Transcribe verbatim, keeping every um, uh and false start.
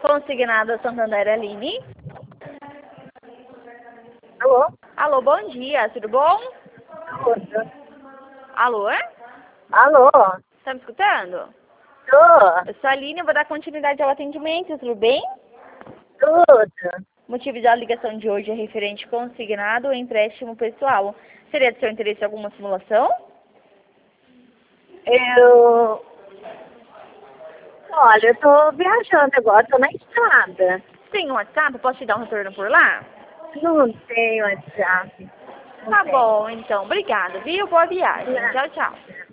Consignado Santander Aline. Alô? Alô, bom dia, tudo bom? Tudo. Alô, é? Alô? Tá me escutando? Tô. Eu sou a Aline, eu vou dar continuidade ao atendimento, tudo bem? Tudo. Motivo da ligação de hoje é referente consignado ou empréstimo pessoal. Seria de seu interesse alguma simulação? Eu... Olha, eu tô viajando agora, tô na estrada. Tem um WhatsApp? Posso te dar um retorno por lá? Não tenho WhatsApp. Não Tá tenho. bom, então. Obrigada, viu? Boa viagem. Não. Tchau, tchau.